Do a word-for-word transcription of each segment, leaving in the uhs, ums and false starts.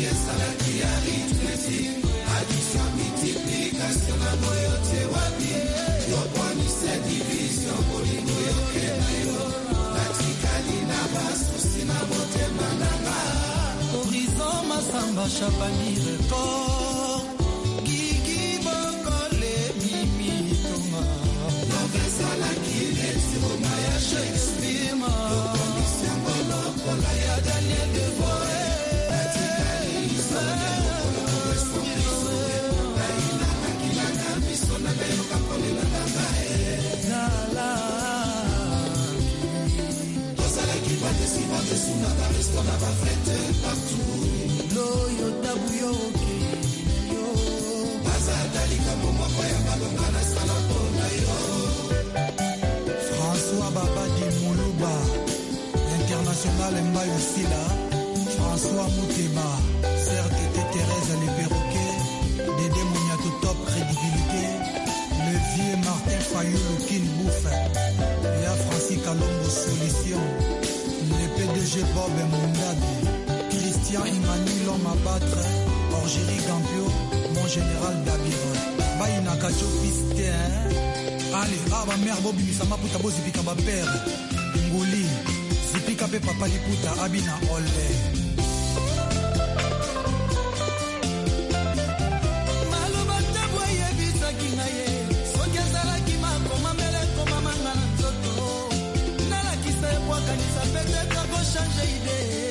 Samba Chapani record Gigi Bokole Mimi Toma Novesa la Kinesi Romaya Shakespeare Ma Commission Bolokola ya Daniel Devoe Atikali Isole Bolokola Esponsowe Naina Nakila Namisona Leo Kapole la Nagae Nala Tosala Kibate Sibate Suna Karistona Bafrete Partout Yo tabu yo ke yo bazadalika momo kwa ya malonga na sala pona yo François Babadi Moulouba international Mbayo Sila François Mouteba Serge Thérèse les perroquets Dédé Mouniato top crédibilité le vieux Martin Fayoulou Kin Bouffe Léa Francis Kalombo solution le P D G Bob Mundabi Christian Emmanuel l'homme à battre Orgérie Gampio mon général Dabiro Baïna Kacho Piste allez aba mère Bobi Misama Puta Bozipika ba père Ngoli Zipika pe papa Liputa Abina Ole Maloba taboye bisaki ngaye Sokezala kima koma mele koma mangana nzoto Nala kisa kwa kanisa peut-être ko changer idée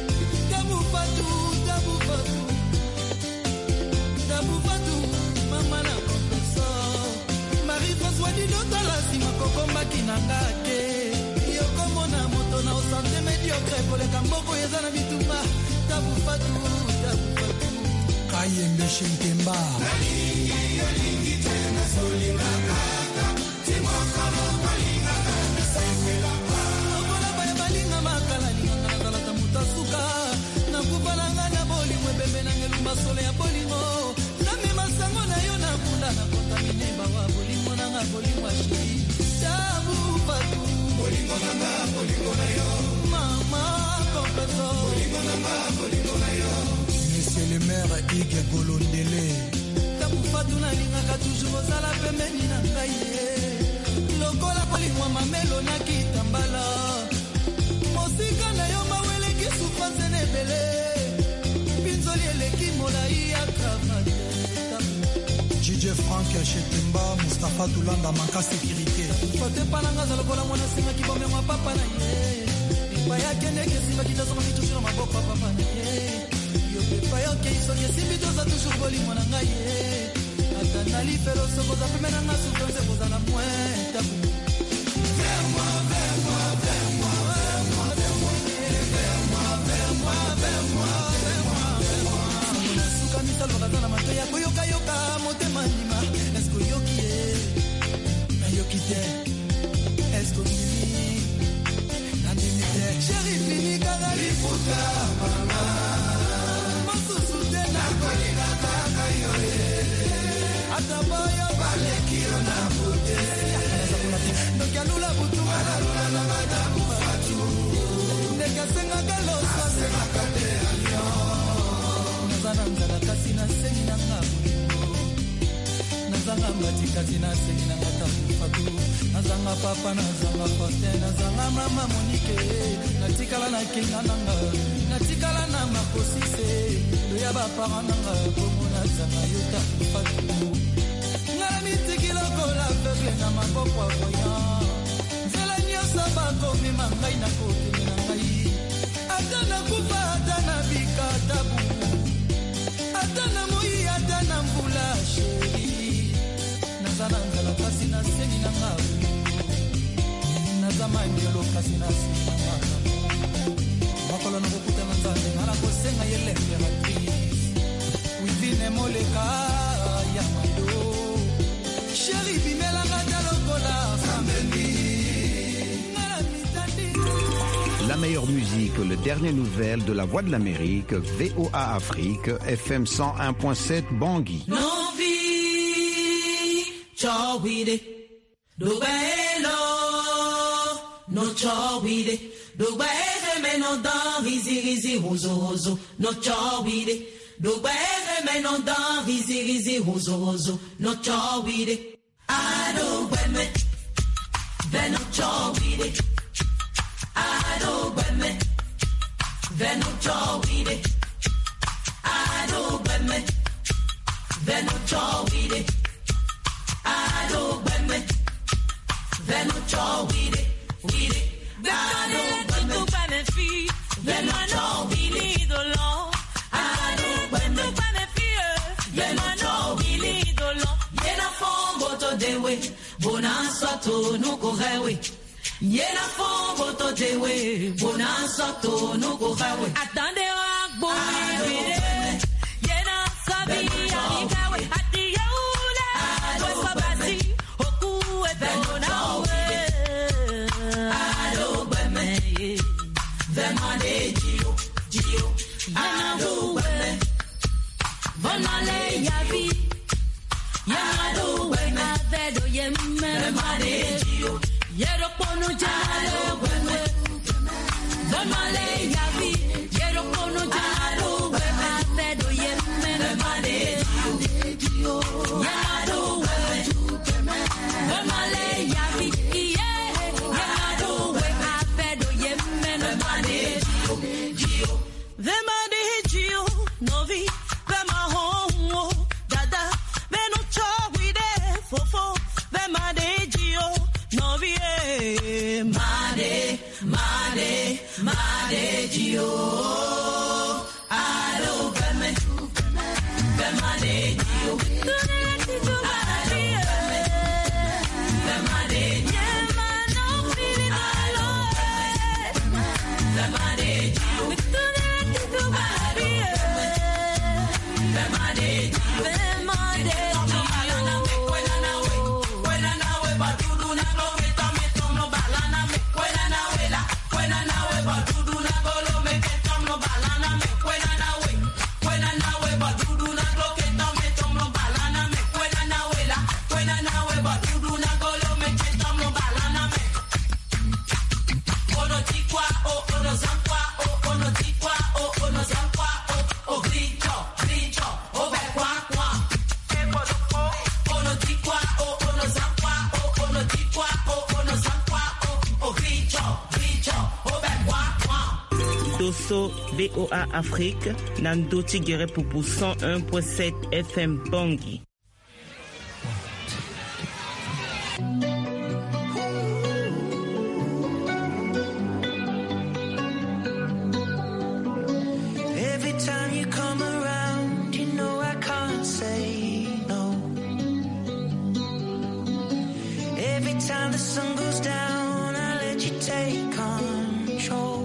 Marie-François Didota la sima kokomba kinangake Yoko mona moto na osante mediocre Kole kamboko yeza na mituma Tabu fatu, tabu fatu Kayembe Shinkemba Nalingi, yolingi tena solinga kaka Timoko no kalinga kaka Sefela kaka Okola baya balinga makala Linga kana talata mutasuka Na kupalanga na boli Mwebembe na ngelumba sole ya bolimo Nami masango na yo na kunda Na kontamine bawa bolimo na nga bolimo ashiri Tabu fatu Bolimo na nga bolimo na yo Mama kompeso Bolimo na nga bolimo na yo Monsieur le maire Ige Golondele Tabu fatu na linga ka toujours Ozala pembeni na ngai Lokola bolimo mamelo na kitambala Mosika na yo mawele kisufase nebele Pinzoli eleki molai ya kravate D J Frank Chetemba Mustafa Tulanda manka sécurité Fote pananga za lokola mwana singa kibome mwa papa na ye Nipa yake neke simba kitazama kitushiro maboko papa na ye Yo pepa yoke isonye simbi doza toujours boli mwana nga ye Ata nali felo soko za pime na nga souffrance boza na mwen tabu Vers moi, vers moi, vers moi, vers moi, vers moi Vers moi, vers moi, vers moi, vers moi, vers moi Samuna suka misal wakazana mato ya koyoka yoka motema nima Esko yoki ye Na yoki te Esko nimi Na nimi te Chéri fini kanga liputa mama Masusu te na kolina kaka yoye Ataboyo bale kiro na pute Nokia lula butu Wala lula na madamu fatu Neka senga galo Senga kate alio Nazana mzala kasi na sengi na ngabu Nazanga mbatikati na sengi na ngatabu fatu Nazanga papa, nazanga forte, nazanga mama Monique Natikala na kinga nanga Natikala na makosise Loya bapara nanga Komo nazanga yota fatu Ngala mitikilo kola aveugle na maboko voyant Zela nyosa bako mima ngai na kote na ngai Atana kufa atana bika tabu Atana moi atana mbula sheri Nazana nzala kasi na sengi na ngabu Nazama ndiolo kasi na sengi na ngabu Makolo na kukuta manzane Ngala kosenga yele imperatrice Wivine moleka ya mando Chéri bimela ngata lokola Fambeli La meilleure musique, les dernières nouvelles de la Voix de l'Amérique, V O A Afrique, F M cent un point sept Bangui. Novi, chawide, dobaelo, no chawide, dobaelo. meno dan rizi rizi rozo rozo no chawide do bere meno dan rizi rizi rozo rozo no chawide ado beme veno chawide ado beme veno chawide ado beme veno chawide ado beme veno chawide wide ado beme benefit veno chawide dolon ado beme benefit veno chawide dolon yena fongo to dewe bonanza to no korewe yena fongo to dewe bonanza to no korewe atande agbo vide yena sabi alikawe atiyaula kwa basi oku e benawe ado beme vemade dio dio ado beme vonale yavi ado beme avedo yemme vemade dio yero pono jalo beme vonale yavi yero pono jalo beme avedo yemme vemade dio yado beme vonale yavi yado beme avedo yemme vemade dio vemade dio novi vema hongo dada veno chawide fofo vemade dio novi e made made made dio ado veme vemade dio Dosso V O A Afrique, Nando Tigere Poupou cent un point sept F M Bangui. Every time you come around, you know I can't say no. Every time the sun goes down, I let you take control.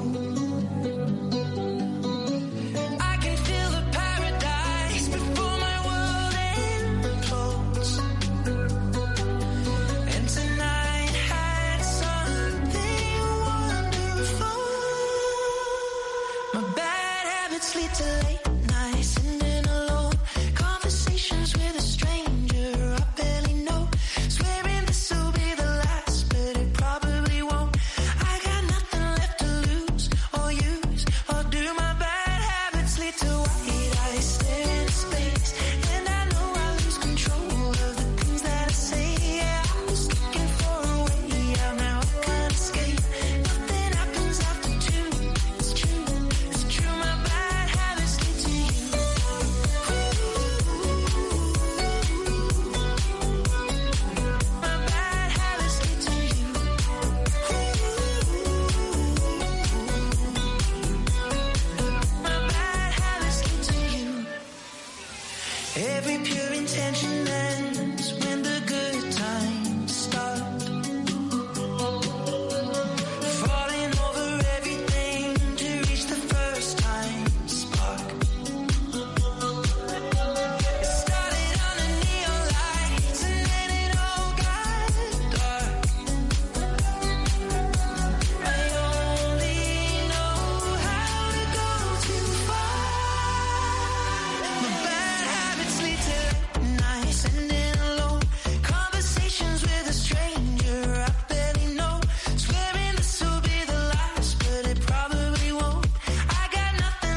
Every pure